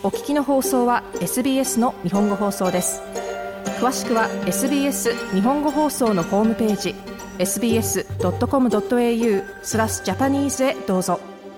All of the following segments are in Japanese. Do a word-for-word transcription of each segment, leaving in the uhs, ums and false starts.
お聞きの放送は エスビーエス の日本語放送です。詳しくは エスビーエス 日本語放送のホームページ エスビーエスドットコムドットエーユー スラスジャパニーズへどうぞ。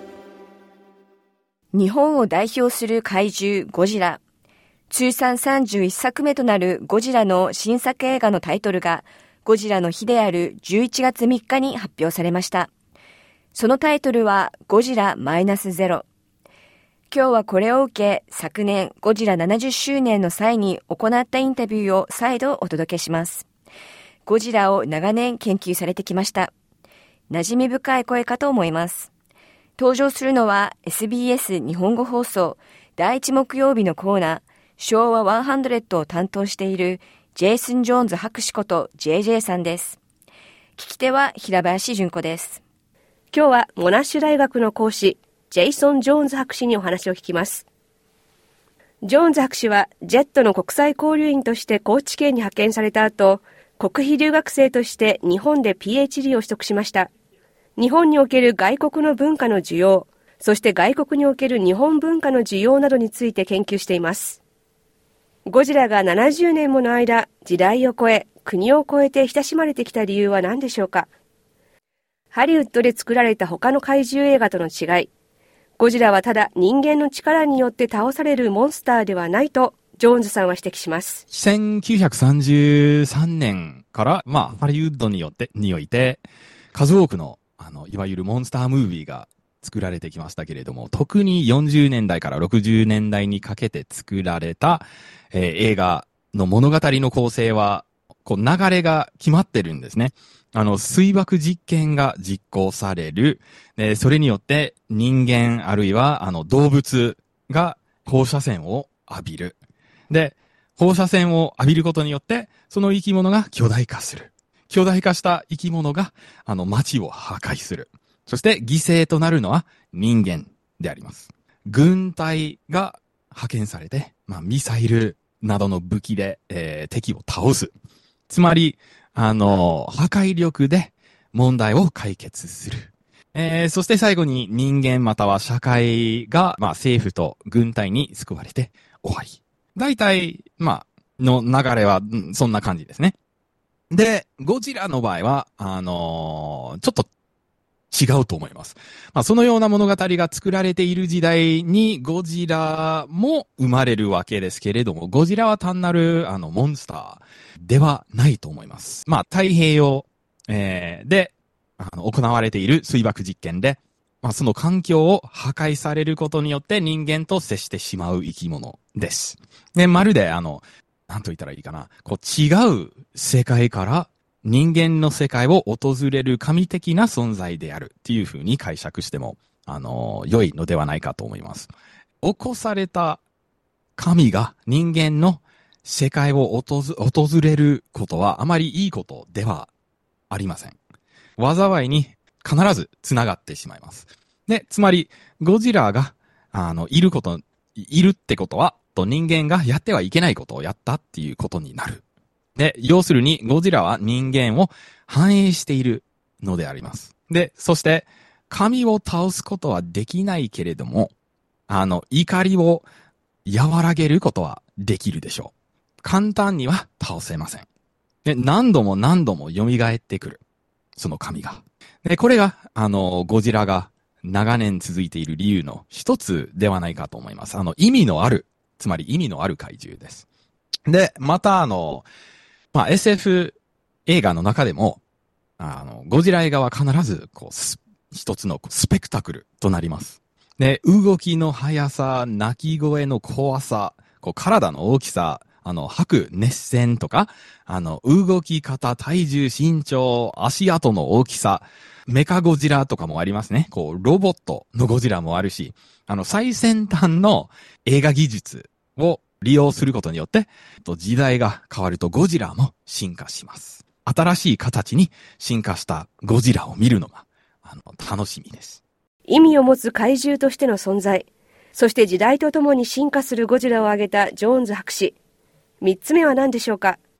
日本を代表する怪獣ゴジラ。通算さんじゅういっさくめとなるゴジラの新作映画のタイトルがゴジラの日であるじゅういちがつみっかに発表されました。そのタイトルはゴジラマイナスゼロ。今日はこれを受け、昨年ゴジラななじゅっしゅうねんの際に行ったインタビューを再度お届けします。ゴジラを長年研究されてきました。馴染み深い声かと思います。登場するのは エスビーエス 日本語放送第一木曜日のコーナー、昭和ひゃくを担当しているジェイソン・ジョーンズ博士こと ジェイジェイ さんです。聞き手は平林純子です。 今日はモナッシュ大学の講師、ジェイソン・ジョーンズ博士にお話を聞きます。ジョーンズ博士はジェットの国際交流員として高知県に派遣された後、国費留学生として日本で ピーエイチディー を取得しました。日本における外国の文化の需要、そして外国における日本文化の需要などについて研究しています。ゴジラがななじゅうねんもの間、時代を超え、国を超えて親しまれてきた理由は何でしょうか。ハリウッドで作られた他の怪獣映画との違い、ゴジラはただ人間の力によって倒されるモンスターではないと、ジョーンズさんは指摘します。 せんきゅうひゃくさんじゅうさんねんから、まあ、ハリウッドによって、において、数多くの、あの、いわゆるモンスタームービーが作られてきましたけれども、特によんじゅうねんだいからろくじゅうねんだいにかけて作られた、えー、映画の物語の構成は、こう、流れが決まってるんですね。あの、水爆実験が実行される。で、それによって人間あるいはあの動物が放射線を浴びる。で、放射線を浴びることによってその生き物が巨大化する。巨大化した生き物があの街を破壊する。そして犠牲となるのは人間であります。軍隊が派遣されて、まあミサイルなどの武器で、えー、敵を倒す。つまり、あの、破壊力で問題を解決する。えー、そして最後に人間または社会が、まあ政府と軍隊に救われて終わり。大体、まあ、の流れは、うん、そんな感じですね。で、ゴジラの場合は、あのー、ちょっと違うと思います。まあ、そのような物語が作られている時代にゴジラも生まれるわけですけれども、ゴジラは単なるあのモンスターではないと思います。まあ、太平洋、えー、であの行われている水爆実験で、まあ、その環境を破壊されることによって人間と接してしまう生き物です。で、まるであの、なんと言ったらいいかな、こう違う世界から人間の世界を訪れる神的な存在であるっていう風に解釈しても、あの、良いのではないかと思います。起こされた神が人間の世界を訪れることはあまりいいことではありません。災いに必ず繋がってしまいます。で、つまり、ゴジラが、あの、いること、いるってことは、と人間がやってはいけないことをやったっていうことになる。で、要するに、ゴジラは人間を反映しているのであります。で、そして、神を倒すことはできないけれども、あの、怒りを和らげることはできるでしょう。簡単には倒せません。で、何度も何度も蘇ってくる。その神が。で、これが、あの、ゴジラが長年続いている理由の一つではないかと思います。あの、意味のある、つまり意味のある怪獣です。で、またあの、まあ、エスエフ 映画の中でも、あの、ゴジラ映画は必ず、こう、一つのスペクタクルとなります。で、動きの速さ、鳴き声の怖さ、こう、体の大きさ、あの、吐く熱線とか、あの、動き方、体重、身長、足跡の大きさ、メカゴジラとかもありますね。こう、ロボットのゴジラもあるし、あの、最先端の映画技術を利用することによって、時代が変わるとゴジラも進化します。新しい形に進化したゴジラを見るのが、あの、楽しみです。 意味を持つ怪獣としての存在、そして時代とともに進化するゴジラを挙げたジョーンズ博士。三つ目は何でしょうか。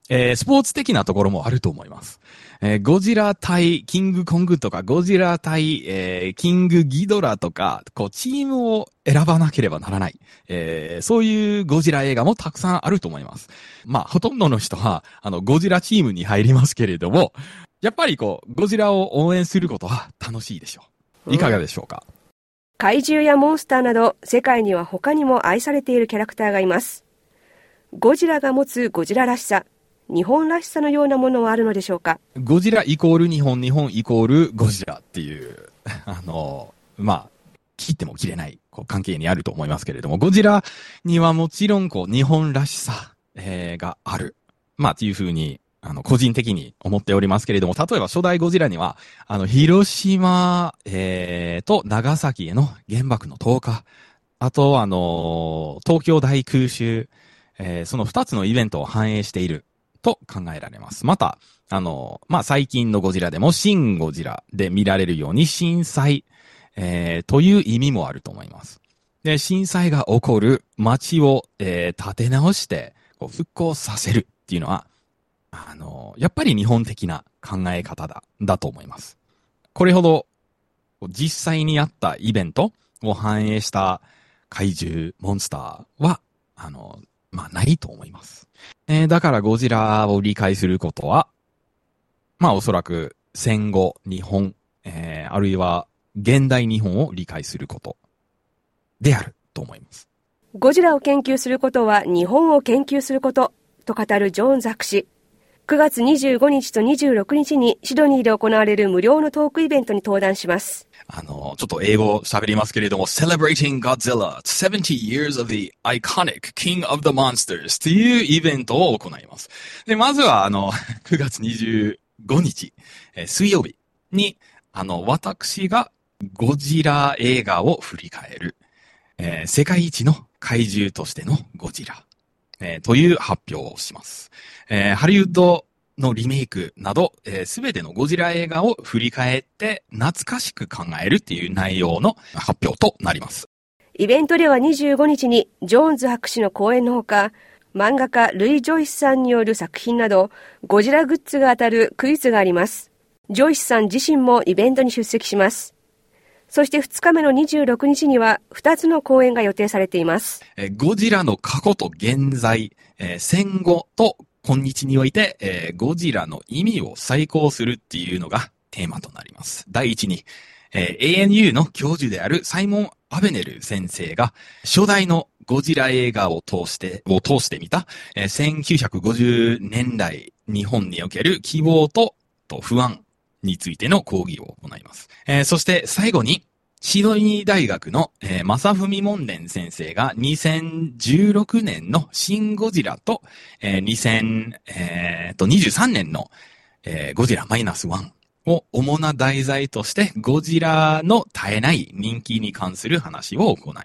えー、スポーツ的なところもあると思います。えー、ゴジラ対キングコングとか、ゴジラ対、えー、キングギドラとか、こう、チームを選ばなければならない。えー、そういうゴジラ映画もたくさんあると思います。まあ、ほとんどの人は、あの、ゴジラチームに入りますけれども、やっぱりこう、ゴジラを応援することは楽しいでしょう。いかがでしょうか？うん、 怪獣やモンスターなど、世界には他にも愛されているキャラクターがいます。ゴジラが持つゴジラらしさ、日本らしさのようなものはあるのでしょうか？ ゴジライコール日本、日本イコールゴジラっていう、あの、まあ、切っても切れないこう関係にあると思いますけれども、ゴジラにはもちろんこう日本らしさ、えー、がある。まあ、っていうふうに、あの、個人的に思っておりますけれども、例えば初代ゴジラには、あの、広島、えー、と長崎への原爆の投下、あと、あの、東京大空襲、えー、その二つのイベントを反映していると考えられます。また、あの、まあ、最近のゴジラでも、シン・ゴジラで見られるように、震災、えー、という意味もあると思います。で、震災が起こる街を、えー、立て直して、こう復興させるっていうのは、あの、やっぱり日本的な考え方だ、だと思います。これほど、実際にあったイベントを反映した怪獣、モンスターは、あの、まあ、ないと思います。えー、だからゴジラを理解することは、まあ、おそらく戦後日本、えー、あるいは現代日本を理解することであると思います。 ゴジラを研究することは日本を研究することと語るジョーンズ博士。くがつにじゅうごにちとにじゅうろくにちにシドニーで行われる無料のトークイベントに登壇します。 あの、ちょっと英語喋りますけれども、Celebrating Godzilla seventy years of the iconic King of the Monsters というイベントを行います。で、まずはあの、くがつにじゅうごにち、えー、水曜日に、あの、私がゴジラ映画を振り返る、えー、世界一の怪獣としてのゴジラ、えー、という発表をします。えー、ハリウッドのリメイクなど、すべ、えー、てのゴジラ映画を振り返って懐かしく考えるっていう内容の発表となります。 イベントではにじゅうごにちにジョーンズ博士の講演のほか、漫画家ルイ・ジョイスさんによる作品など、ゴジラグッズが当たるクイズがあります。ジョイスさん自身もイベントに出席します。そしてふつかめのにじゅうろくにちにはふたつの講演が予定されています。 えー、ゴジラの過去と現在、えー、戦後と今日において、えー、ゴジラの意味を再考するっていうのがテーマとなります。第一に、えー、エーエヌユー の教授であるサイモン・アベネル先生が初代のゴジラ映画を通して、を通してみた、えー、せんきゅうひゃくごじゅうねんだい日本における希望と、と不安についての講義を行います。えー、そして最後に、シドニー大学の、えー、正文門蓮先生がにせんじゅうろくねんのシン・ゴジラと、えー、にせんにじゅうさんねんの、えー、ゴジラマイナスワンを主な題材としてゴジラの絶えない人気に関する話を行います。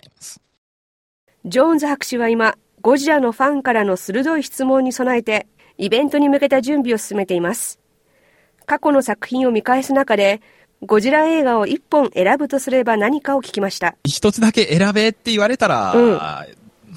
ジョーンズ博士は今、ゴジラのファンからの鋭い質問に備えて、イベントに向けた準備を進めています。過去の作品を見返す中で、ゴジラ映画を一本選ぶとすれば何かを聞きました。 一つだけ選べって言われたら、うん、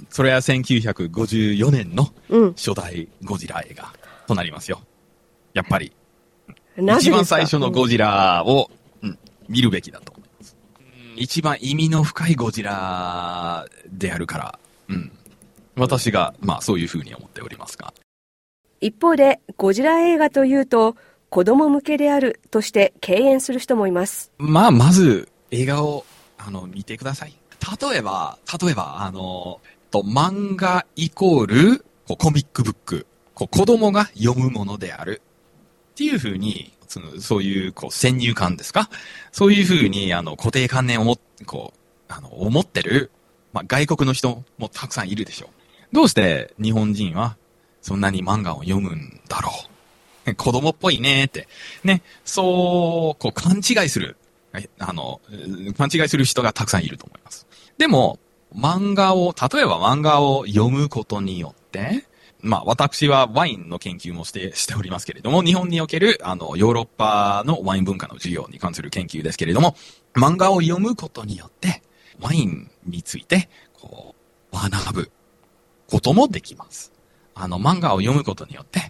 それはせんきゅうひゃくごじゅうよねんの初代ゴジラ映画となりますよ。やっぱり。一番最初のゴジラを、うん、見るべきだと思います。一番意味の深いゴジラであるから、うん、私が、まあそういうふうに思っておりますが。 一方で、ゴジラ映画というと、子供向けであるとして敬遠する人もいます。 まあ、まず映画をあの見てください。例えば、例えば、あの、と漫画イコールこうコミックブック、こう子供が読むものであるっていうふうに、そのそういうこう先入観ですか？そういうふうにあの固定観念をもこうあの思ってる、まあ、外国の人もたくさんいるでしょう。どうして日本人はそんなに漫画を読むんだろう？子供っぽいねーって。ね。そう、こう勘違いする。あの、勘違いする人がたくさんいると思います。でも、漫画を、例えば漫画を読むことによって、まあ私はワインの研究もして、しておりますけれども、日本における、あの、ヨーロッパのワイン文化の授業に関する研究ですけれども、漫画を読むことによって、ワインについて、こう、学ぶこともできます。あの、漫画を読むことによって、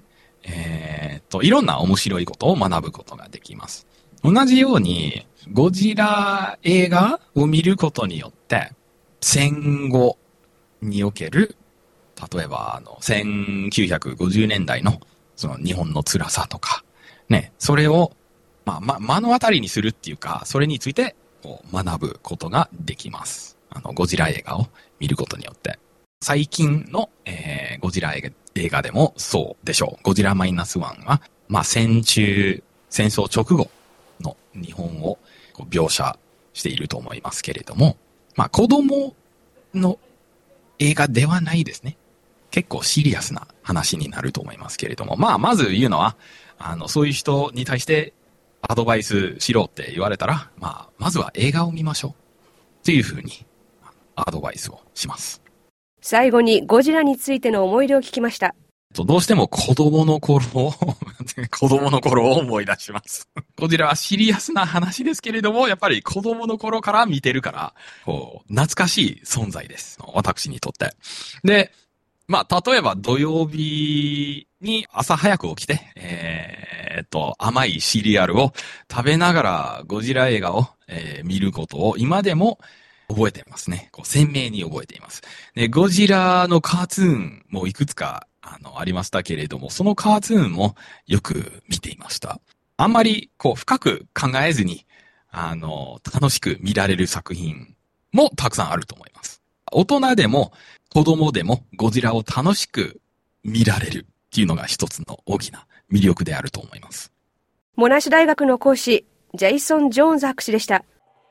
えー、っと、いろんな面白いことを学ぶことができます。同じように、ゴジラ映画を見ることによって、戦後における、例えば、あの、せんきゅうひゃくごじゅうねんだいの、その日本の辛さとか、ね、それを、まあ、ま、目の当たりにするっていうか、それについて、学ぶことができます。あの、ゴジラ映画を見ることによって。最近の、えー、ゴジラ映画でもそうでしょう。ゴジラマイナスワンは、まあ、戦中、戦争直後の日本をこう描写していると思いますけれども、まあ、子供の映画ではないですね。結構シリアスな話になると思いますけれども、まあ、まず言うのは、あの、そういう人に対してアドバイスしろって言われたら、まあ、まずは映画を見ましょう。っていうふうにアドバイスをします。 最後にゴジラについての思い出を聞きました。 どうしても子供の頃を、子供の頃を思い出します。ゴジラはシリアスな話ですけれども、やっぱり子供の頃から見てるから、こう、懐かしい存在です。私にとって。で、まあ、例えば土曜日に朝早く起きて、えー、っと、甘いシリアルを食べながらゴジラ映画を、えー、見ることを今でも覚えていますね。こう鮮明に覚えています。で、ゴジラのカートゥーンもいくつかあのありましたけれども、そのカートゥーンもよく見ていました。あんまりこう深く考えずに、あの、楽しく見られる作品もたくさんあると思います。大人でも子供でもゴジラを楽しく見られるっていうのが一つの大きな魅力であると思います。 モナッシュ大学の講師、ジェイソン・ジョーンズ博士でした。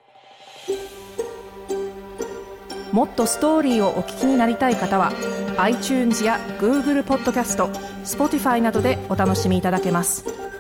もっとストーリーをお聞きになりたい方は iTunes や Google ポッドキャスト、Spotify などでお楽しみいただけます。